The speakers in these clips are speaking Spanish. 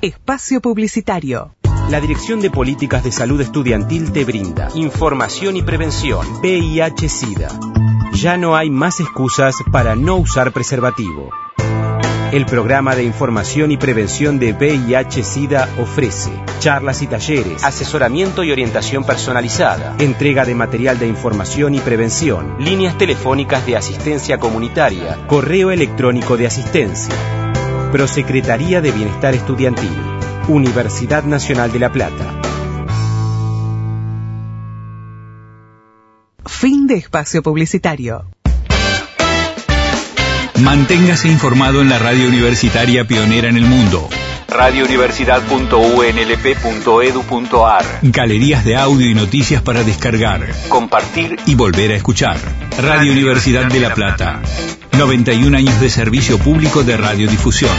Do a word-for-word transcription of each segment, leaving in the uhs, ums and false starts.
Espacio publicitario. La Dirección de Políticas de Salud Estudiantil te brinda información y prevención. V I H SIDA. Ya no hay más excusas para no usar preservativo. El programa de información y prevención de V I H SIDA ofrece charlas y talleres, asesoramiento y orientación personalizada, entrega de material de información y prevención, líneas telefónicas de asistencia comunitaria, correo electrónico de asistencia. Prosecretaría de Bienestar Estudiantil, Universidad Nacional de La Plata. Fin de espacio publicitario. Manténgase informado en la radio universitaria pionera en el mundo. radio universidad punto u n l p punto e d u punto a r. Galerías de audio y noticias para descargar, compartir y volver a escuchar. Radio Universidad de La Plata. noventa y un años de servicio público de radiodifusión.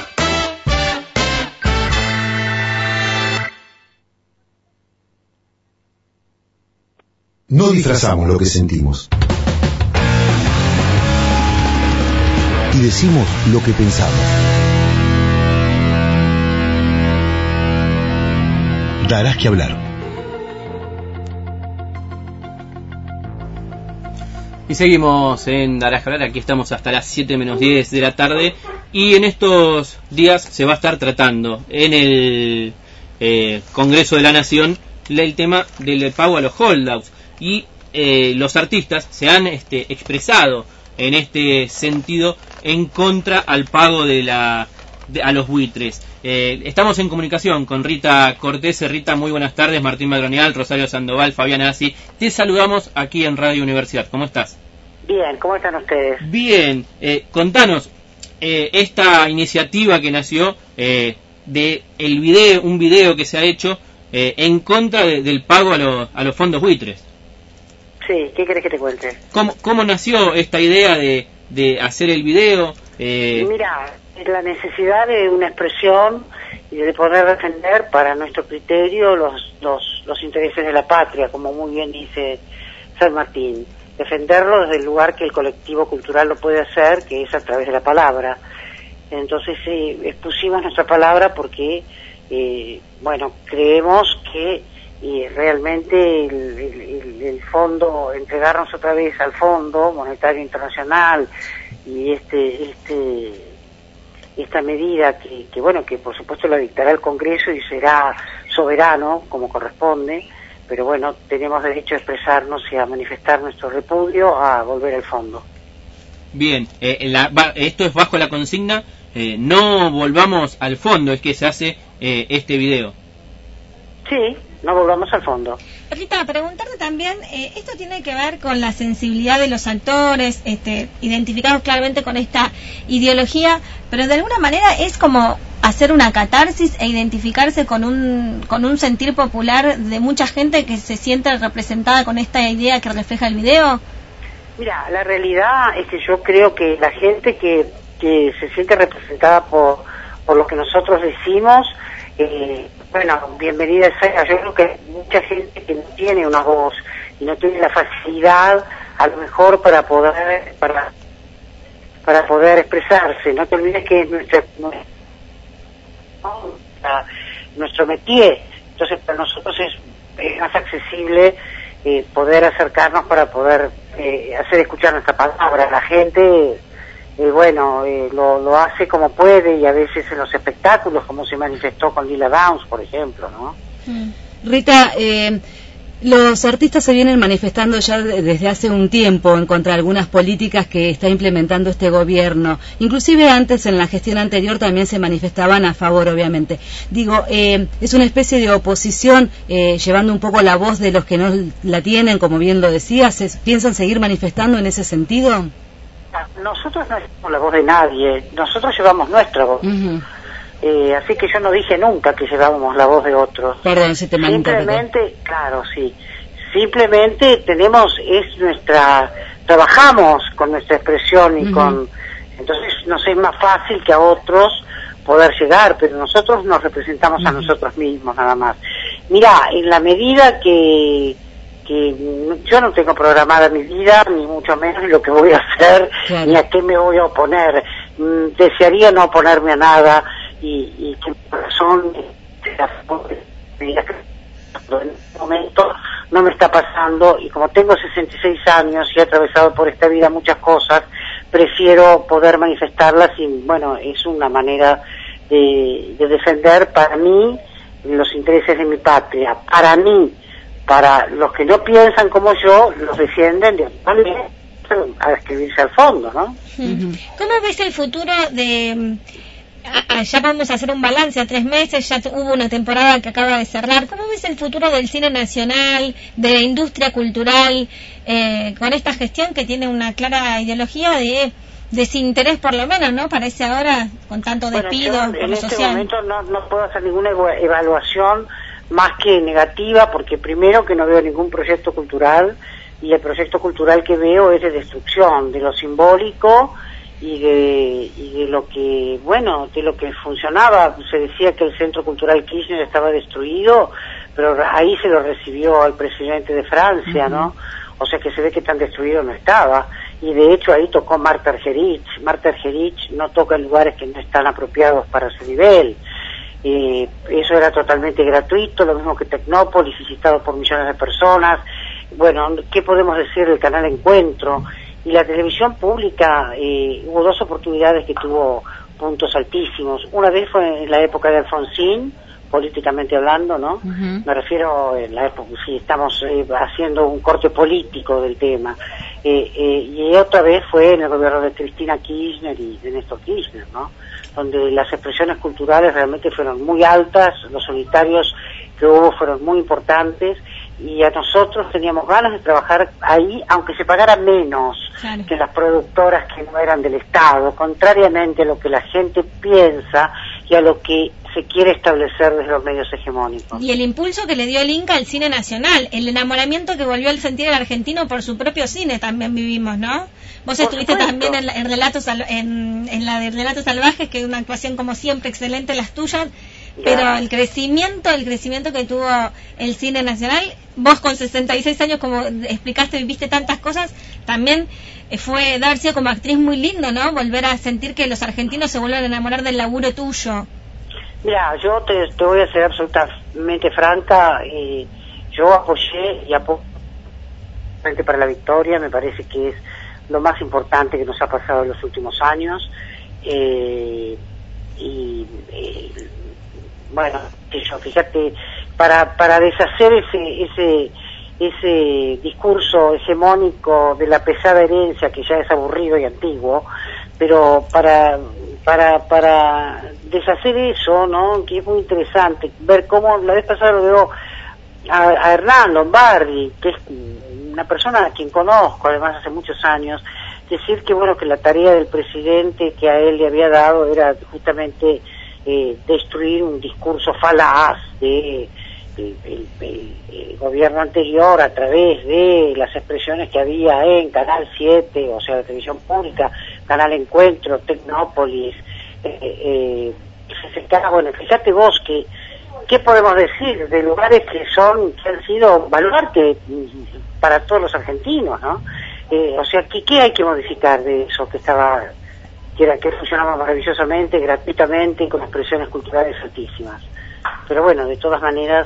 No disfrazamos lo que sentimos. Y decimos lo que pensamos. Darás que hablar. Y seguimos en Darás que hablar. Aquí estamos hasta las siete menos diez de la tarde. Y en estos días se va a estar tratando en el eh, Congreso de la Nación el tema del pago a los holdouts. Y eh, los artistas se han este, expresado en este sentido en contra al pago de la de, a los buitres. Eh, estamos en comunicación con Rita Cortés. Rita, muy buenas tardes. Martín Madronial, Rosario Sandoval, Fabiana Assi. Te saludamos aquí en Radio Universidad. ¿Cómo estás? Bien, ¿cómo están ustedes? Bien, eh, contanos eh, esta iniciativa que nació eh, de el video, un video que se ha hecho eh, en contra de, del pago a, lo, a los fondos buitres. Sí, ¿qué querés que te cuente? ¿Cómo, cómo nació esta idea de, de hacer el video? Eh... Mira, la necesidad de una expresión y de poder defender para nuestro criterio los, los, los intereses de la patria, como muy bien dice San Martín. Defenderlo desde el lugar que el colectivo cultural lo puede hacer, que es a través de la palabra. Entonces eh, expusimos nuestra palabra porque, eh, bueno, creemos que y realmente el, el, el fondo, entregarnos otra vez al Fondo Monetario Internacional y este este esta medida que, que bueno, que por supuesto la dictará el Congreso y será soberano como corresponde, pero bueno, tenemos derecho a expresarnos y a manifestar nuestro repudio a volver al fondo. Bien, eh, la, va, esto es bajo la consigna eh, no volvamos al fondo, es que se hace eh, este video. Sí, no volvamos al fondo. Rita, preguntarte también, eh, esto tiene que ver con la sensibilidad de los actores, este, identificados claramente con esta ideología, pero de alguna manera es como hacer una catarsis e identificarse con un con un sentir popular de mucha gente que se siente representada con esta idea que refleja el video. Mira, la realidad es que yo creo que la gente que, que se siente representada por, por lo que nosotros decimos, eh, bueno, bienvenida sea. Yo creo que mucha gente que no tiene una voz y no tiene la facilidad, a lo mejor para poder para para poder expresarse. No te olvides que es nuestra, nuestra, nuestro métier. Entonces para nosotros es, es más accesible eh, poder acercarnos para poder eh, hacer escuchar nuestra palabra. La gente Eh, bueno, eh, lo, lo hace como puede y a veces en los espectáculos, como se manifestó con Lila Downs, por ejemplo, ¿no? Rita, eh, los artistas se vienen manifestando ya desde hace un tiempo en contra de algunas políticas que está implementando este gobierno. Inclusive antes, en la gestión anterior, también se manifestaban a favor, obviamente. Digo, eh, es una especie de oposición, eh, llevando un poco la voz de los que no la tienen, como bien lo decías. ¿Piensan seguir manifestando en ese sentido? Nosotros no somos la voz de nadie, nosotros llevamos nuestra voz. Uh-huh. Eh, así que yo no dije nunca que llevábamos la voz de otros. Perdón, si te Simplemente, claro, sí. Simplemente tenemos, es nuestra, trabajamos con nuestra expresión y uh-huh. con, entonces nos es más fácil que a otros poder llegar, pero nosotros nos representamos uh-huh. a nosotros mismos nada más. Mira, en la medida que que yo no tengo programada mi vida, ni mucho menos lo que voy a hacer, claro. ni a qué me voy a oponer. Mm, desearía no oponerme a nada y, y que mi corazón son en este momento no me está pasando, y como tengo sesenta y seis años y he atravesado por esta vida muchas cosas, prefiero poder manifestarlas, y bueno, es una manera de, de defender para mí los intereses de mi patria. Para mí, para los que no piensan como yo, los defienden de a escribirse al fondo, ¿no? ¿Cómo ves el futuro de... a, a, ya vamos a hacer un balance a tres meses, ya hubo una temporada que acaba de cerrar. ¿Cómo ves el futuro del cine nacional, de la industria cultural, eh, con esta gestión que tiene una clara ideología de desinterés, por lo menos, ¿no? Parece ahora, con tanto despido bueno, yo, por en lo este social. momento no, no puedo hacer ninguna evaluación más que negativa, porque primero que no veo ningún proyecto cultural, y el proyecto cultural que veo es de destrucción de lo simbólico y de, y de lo que, bueno, de lo que funcionaba. Se decía que el Centro Cultural Kirchner estaba destruido, pero ahí se lo recibió al presidente de Francia, uh-huh. ¿no? O sea que se ve que tan destruido no estaba. Y de hecho ahí tocó Marta Argerich. Marta Argerich no toca en lugares que no están apropiados para su nivel. Eh, eso era totalmente gratuito, lo mismo que Tecnópolis, visitado por millones de personas. Bueno, ¿qué podemos decir del canal Encuentro? Y la televisión pública, eh, hubo dos oportunidades que tuvo puntos altísimos. Una vez fue en la época de Alfonsín, políticamente hablando, ¿no? Uh-huh. Me refiero en la época, sí, estamos eh, haciendo un corte político del tema. Eh, eh, y otra vez fue en el gobierno de Cristina Kirchner y de Néstor Kirchner, ¿no? Donde las expresiones culturales realmente fueron muy altas, los unitarios que hubo fueron muy importantes, y a nosotros teníamos ganas de trabajar ahí, aunque se pagara menos claro. que las productoras que no eran del Estado, contrariamente a lo que la gente piensa y a lo que se quiere establecer desde los medios hegemónicos. Y el impulso que le dio el Inca al cine nacional, el enamoramiento que volvió a sentir el argentino por su propio cine, también vivimos, ¿no? Vos por estuviste supuesto. también en, en, Relatos, en, en la de Relatos Salvajes, que es una actuación como siempre excelente, las tuyas, ya. Pero el crecimiento, el crecimiento que tuvo el cine nacional, vos con sesenta y seis años, como explicaste, viviste tantas cosas, también fue, de haber sido como actriz muy lindo, ¿no? Volver a sentir que los argentinos se vuelven a enamorar del laburo tuyo. Mira, yo te, te voy a ser absolutamente franca, eh, yo apoyé y apoyo Frente para la Victoria, me parece que es lo más importante que nos ha pasado en los últimos años, eh, y eh, bueno, yo, fíjate, para para deshacer ese ese ese discurso hegemónico de la pesada herencia, que ya es aburrido y antiguo, pero para para para deshacer eso, ¿no? Que es muy interesante ver cómo la vez pasada lo veo a, a Hernán Lombardi, que es una persona a quien conozco además hace muchos años, decir que bueno, que la tarea del presidente que a él le había dado era justamente eh, destruir un discurso falaz de el, el, el, el gobierno anterior a través de las expresiones que había en Canal siete, o sea, la televisión pública, Canal Encuentro, Tecnópolis, eh, eh, bueno, fíjate vos que ¿qué podemos decir de lugares que son, que han sido baluarte para todos los argentinos, ¿no? Eh, o sea, ¿qué, ¿qué hay que modificar de eso que estaba, que era, que funcionaba maravillosamente, gratuitamente, con expresiones culturales altísimas? Pero bueno, de todas maneras,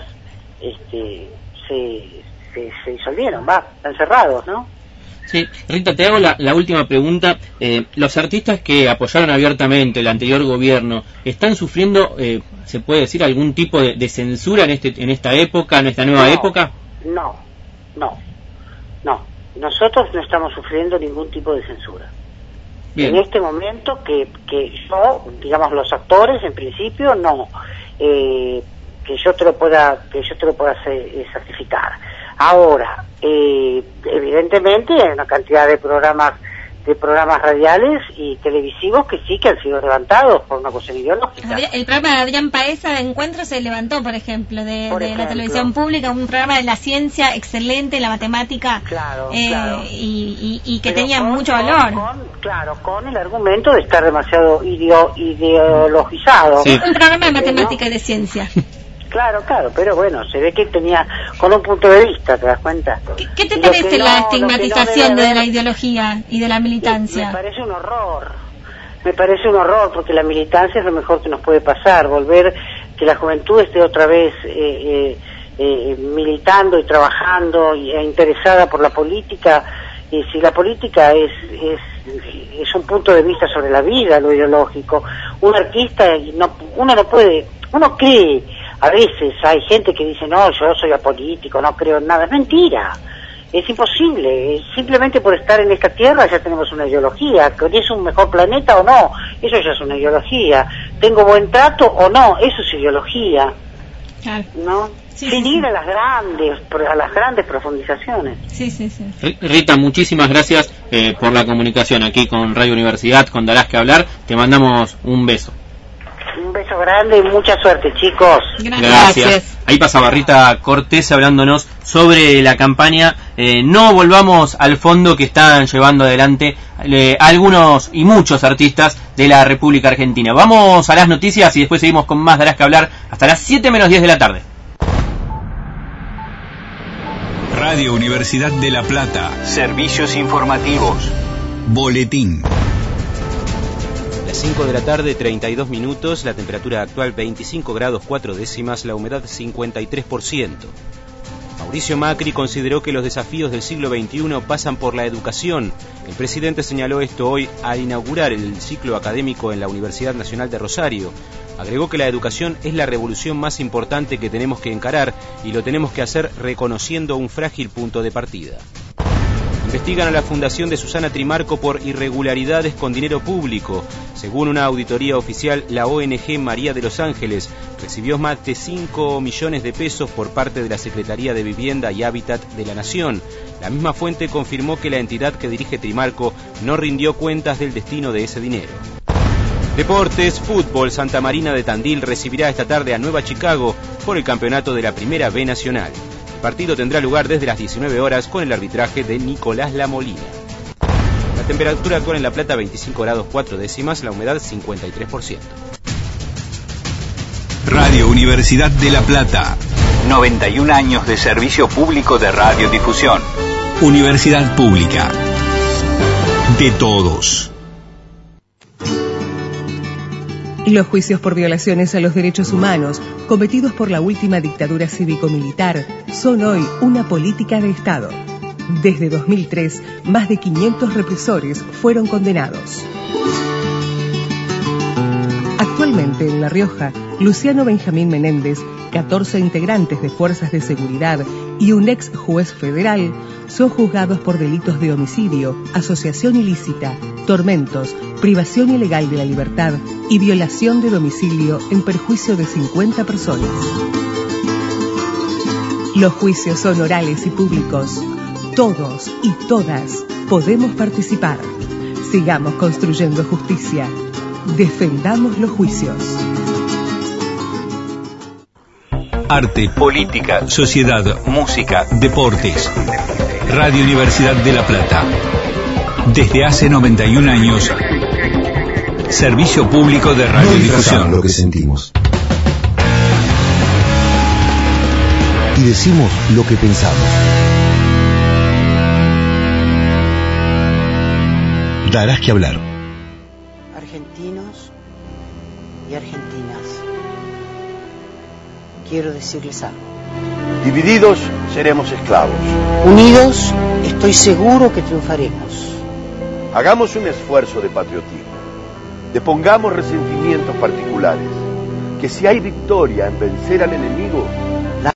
este, se, se, se disolvieron, va, están cerrados, ¿no? Sí, Rita, te hago la, la última pregunta. Eh, los artistas que apoyaron abiertamente el anterior gobierno, ¿están sufriendo, eh, se puede decir, algún tipo de, de censura en este en esta época, en esta nueva no, época? No, no, no. Nosotros no estamos sufriendo ningún tipo de censura. Bien. En este momento que, que yo, digamos, los actores, en principio, no. Eh, que yo te lo pueda, que yo te lo pueda hacer, eh, certificar. Ahora, eh, evidentemente hay una cantidad de programas de programas radiales y televisivos que sí que han sido levantados por una cuestión ideológica. El programa de Adrián Paesa de Encuentro se levantó, por ejemplo, de, por de ejemplo. la televisión pública, un programa de la ciencia excelente, la matemática, claro, eh, claro. Y, y, y que Pero tenía con, mucho con, valor. Con, claro, con el argumento de estar demasiado ideo, ideologizado. Sí. Un programa de matemática ¿no? y de ciencia. Claro, claro, pero bueno, se ve que tenía con un punto de vista, ¿te das cuenta? ¿Qué, qué te parece no, la estigmatización no de la ideología y de la militancia? Me parece un horror, me parece un horror, porque la militancia es lo mejor que nos puede pasar, volver que la juventud esté otra vez eh, eh, eh, militando y trabajando y, e interesada por la política. Y si la política es, es es un punto de vista sobre la vida, lo ideológico, un artista no, uno no puede, uno cree, a veces hay gente que dice no, yo soy apolítico, no creo en nada, es mentira, es imposible, simplemente por estar en esta tierra ya tenemos una ideología, que es un mejor planeta o no, eso ya es una ideología, tengo buen trato o no, eso es ideología, claro. ¿No? Sí, sin sí, ir sí. a las grandes a las grandes profundizaciones. Sí, sí, sí. Rita, muchísimas gracias eh, por la comunicación aquí con Radio Universidad, con Darás que Hablar. Te mandamos un beso. Un beso grande y mucha suerte, chicos. Gracias. Gracias. Ahí pasaba Rita Cortés hablándonos sobre la campaña eh, No Volvamos al Fondo que están llevando adelante eh, algunos y muchos artistas de la República Argentina. Vamos a las noticias y después seguimos con más Darás que Hablar hasta las siete menos diez de la tarde. Radio Universidad de La Plata. Servicios informativos. Boletín. Las cinco de la tarde, treinta y dos minutos, la temperatura actual veinticinco grados cuatro décimas, la humedad cincuenta y tres por ciento. Mauricio Macri consideró que los desafíos del siglo veintiuno pasan por la educación. El presidente señaló esto hoy al inaugurar el ciclo académico en la Universidad Nacional de Rosario. Agregó que la educación es la revolución más importante que tenemos que encarar y lo tenemos que hacer reconociendo un frágil punto de partida. Investigan a la fundación de Susana Trimarco por irregularidades con dinero público. Según una auditoría oficial, la O N G María de los Ángeles recibió más de cinco millones de pesos por parte de la Secretaría de Vivienda y Hábitat de la Nación. La misma fuente confirmó que la entidad que dirige Trimarco no rindió cuentas del destino de ese dinero. Deportes, fútbol, Santa Marina de Tandil recibirá esta tarde a Nueva Chicago por el campeonato de la Primera B Nacional. El partido tendrá lugar desde las diecinueve horas con el arbitraje de Nicolás Lamolina. La temperatura actual en La Plata veinticinco grados cuatro décimas, la humedad cincuenta y tres por ciento. Radio Universidad de La Plata. noventa y un años de servicio público de radiodifusión. Universidad pública. De todos. Los juicios por violaciones a los derechos humanos cometidos por la última dictadura cívico-militar son hoy una política de Estado. Desde dos mil tres, más de quinientos represores fueron condenados. Actualmente en La Rioja, Luciano Benjamín Menéndez, catorce integrantes de fuerzas de seguridad y un ex juez federal son juzgados por delitos de homicidio, asociación ilícita, tormentos, privación ilegal de la libertad y violación de domicilio en perjuicio de cincuenta personas. Los juicios son orales y públicos. Todos y todas podemos participar. Sigamos construyendo justicia. Defendamos los juicios. Arte, política, sociedad, música, deportes. Radio Universidad de La Plata. Desde hace noventa y un años, servicio público de radiodifusión. No lo que sentimos. Y decimos lo que pensamos. Darás que hablar. Argentinos y argentinas, quiero decirles algo. Divididos seremos esclavos. Unidos, estoy seguro que triunfaremos. Hagamos un esfuerzo de patriotismo. Depongamos resentimientos particulares. Que si hay victoria en vencer al enemigo,